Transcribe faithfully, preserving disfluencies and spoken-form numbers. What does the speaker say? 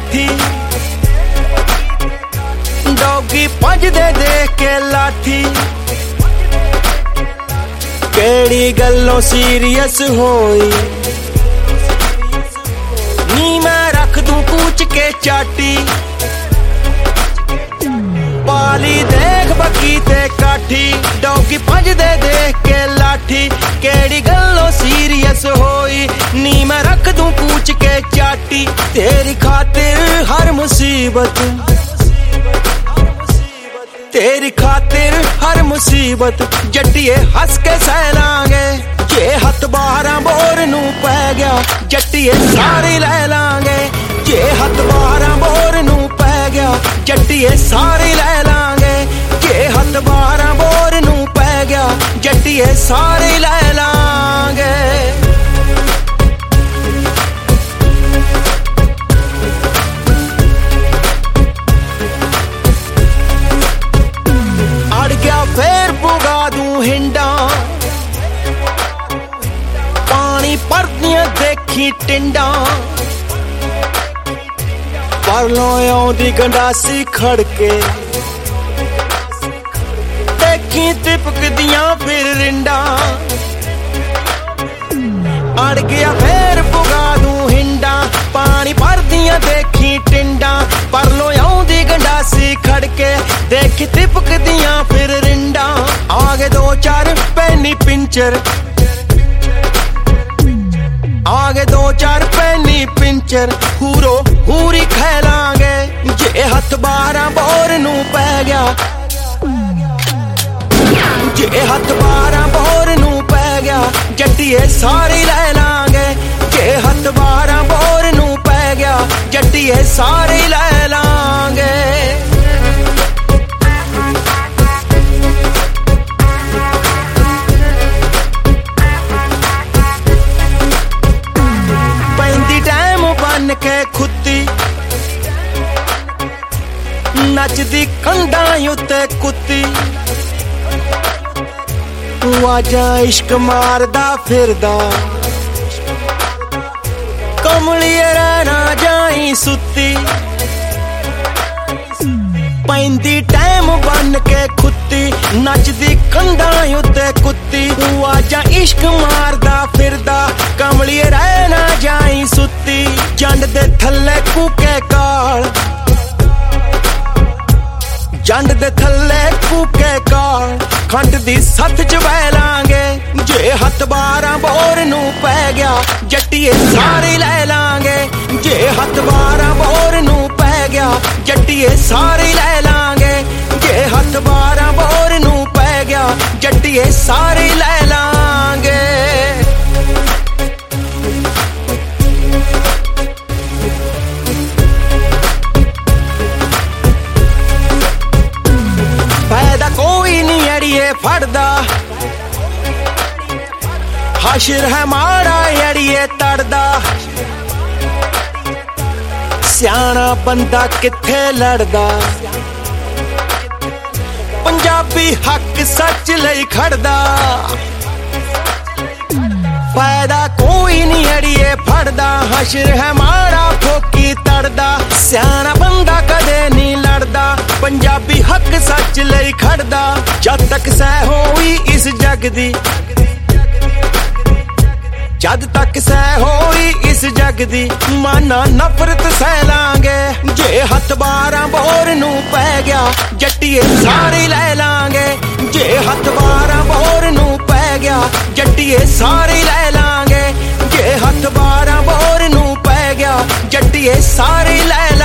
काठी डॉगी भजदे देख के लाठी केड़ी गल्लों सीरियस होई नी मैं रख दूं पूछ के चाटी पाली देख बकी ते काठी डॉगी भजदे देख के लाठी केड़ी गल्लों सीरियस होई नी मैं रख दूं पूछ के चाटी तेरी खातिर हर मुसीबत तेरी खातिर हर मुसीबत जट्टिए हस के सहलांगे जे हथ बाहर बोर नू पै गया जट्टिए सारे ले लांगे जे हथ बाहर बोर नू पै गया जट्टिए सारे ले लांगे जे हथ बाहर बोर नू पै गया जट्टिए सारे ले लांगे फिर पुगा दूं हिंडा पानी भरदियां देखी टिंडा परलों आउंदी गंडासी खड़के देखी तिपकदियां फिर रिंडा अड़ गया फिर पुगा दूं हिंडा पानी भरदियां देखी टिंडा परलों आउंदी गंडासी खड़के देखी तिपकदियां फिर रिंडा आगे दो चार पैनी पिंचर आगे दो चार पैनी पिंचर हूरो हूरी खेलांगे जे हथ बारह बोर नू पै गया जे हथ बारह बोर नू पै गया जट्टिए सारे ले लांगे जे हथ बारह बोर नू पै गया जट्टिए सारे ले लांगे के खुत्ती नचदी कंधां उत्ते कुत्ती आजा इश्क मारदा फिरदा कमलिए रहना जाई सुत्ती पैंदी टाइम बन के खुत्ती नचदी कंधां उत्ते कुत्ती आजा इश्क मारदा फिरदा कमलिए रहना जाई सुत्ती जंड दे थल्ले कूके काल जंड दे थल्ले कूके काल खंड दी सथ च बह लांगे जे हथ बारह बोर नू पै गया जट्टिए सारे ले लांगे जे हथ बारह बोर नू पै गया जट्टिए सारे ले लांगे जे हथ बारह बोर नू पै गया जट्टिए सारे ले लांगे फायदा कोई नहीं अड़िए फड़दा हशर है माड़ा अड़िए तड़दा सियाना बंदा किथे लड़दा पंजाबी हक सच लई खड़दा फायदा कोई नहीं अड़िए फड़दा हशर है माड़ा फोकी तड़दा सियाना बंदा कदे नहीं लड़दा पंजाबी हक सच लई खड़दा जद तक सह होई इस जग दी जद तक सह होई इस जग दी माना नफरत सह लांगे जे हथ बारह बोर नू पै गया जट्टिए सारे ले लांगे जे हथ बारह बोर नू पै गया जट्टिए सारे ले लांगे जे हथ बारह बोर नू पै गया जट्टिए सारे ले